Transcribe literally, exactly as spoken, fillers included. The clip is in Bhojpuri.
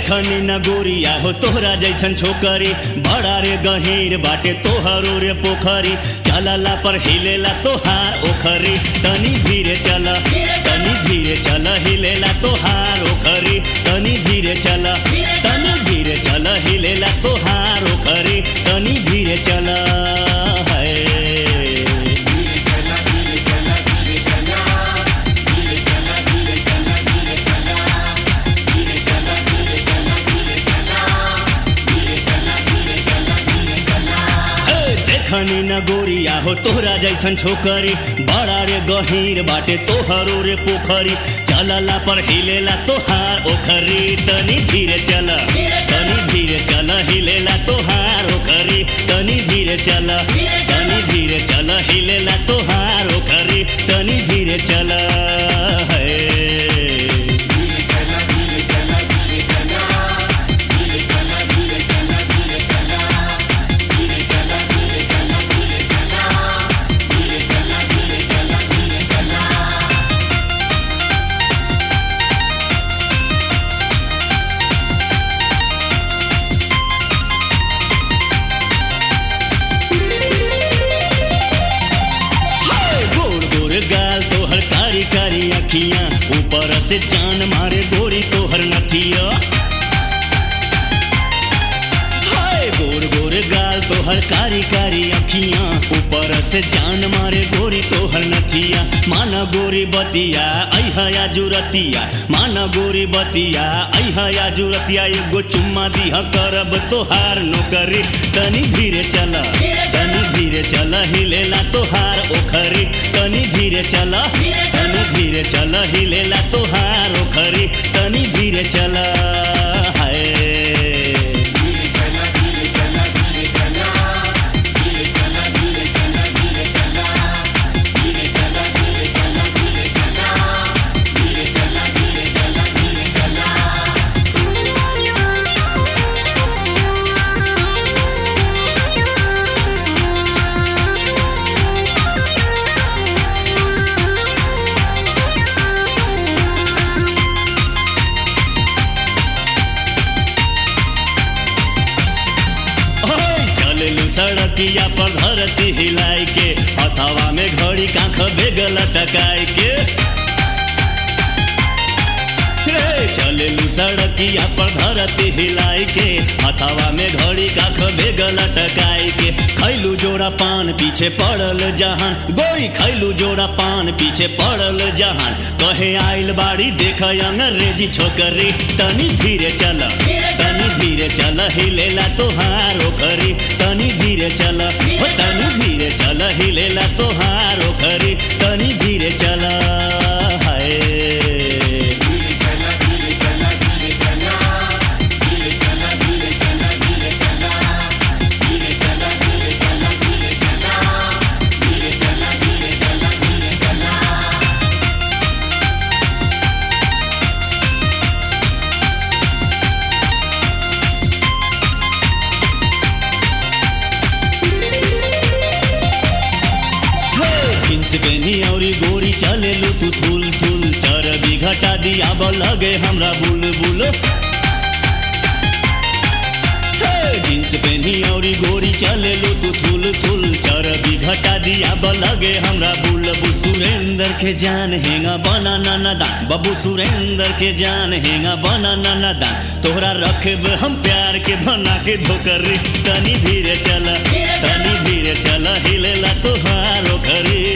देखनी न गोरिया हो तोहरा जैसन छोकरी, बड़ा रे गहीर बाटे तोहरो रे पोखरी, चलला पर हिलेला तोहार ओखरी, तनी धीरे चल तनी धीरे चल हिलेला तोहार ओखरी, तनी धीरे चल तनी धीरे चल हिलेला तोहार ओखरी, तनी धीरे चल है। देखनी न गोरिया हो तोहरा जैसन छोकरी, बड़ा रे गहीर बाटे तोहरो रे पोखरी, चलला पर हिलेला तोहार ओखरी, तनी धीरे चल तनी धीरे चल हिलेला तोहार ओखरी, तनी धीरे चल तनी धीरे चल हिलेला तोहार ओखरी, तनी धीरे चल है। गाल तोहर कारी कारी अखियां, ऊपर से जान मारे गोरी तोहर नथिया, हाय गोर गोर गाल तोहर कारी कारी अखियां, ऊपर से जान मारे गोरी तोहर नथिया, माना गोरी बतिया ऐहा जुरतिया, माना गोरी बतिया ऐहा जुरतिया, एगो चुम्मा दिहा करब तोहार नौकरी, तनी धीरे चल तनी धीरे चल हिलेला तोहार ओखरी, तनी धीरे चल तनी धीरे चल हिलेला तोहार ओखरी, तनी धीरे चल है। सड़किया पर धरती हिलाई के, हथवा में घड़ी कांख बेगल टकाई के, चलेलू सड़किया पर धरती हिलाई के, हथवा में घड़ी कांख बेगल टकाई के, खैलू जोड़ा पान पीछे पड़ल जहान, गोरी खैलू जोड़ा पान पीछे पड़ल जहान, कहे आइल बाड़ी देख अंग्रेजी छोकरी, तनी धीरे चल तनी धीरे चल हिलेला तोहार ओखरी, तनी धीरे चल तनी धीरे चल हिलेला तोहार ओखरी, तनी धीरे चल है। गोरी चलेलू तू थुल थुल, चरबी घटा दिया लगे हमरा बुलबुल, जींस पहनी और गोरी चलेलू तू थुल थुल, चरबी घटा दिया लगे हमरा बुलबुल, सुरेंद्र के जान हेंगा बना नाना दान, बबू सुरेंद्र के जान हेंगा बना नाना दान, तोहरा रखेब हम प्यार के बना के धोकरी, तनी धीरे चल तनी धीरे चल हिलेला तोहार ओखरी,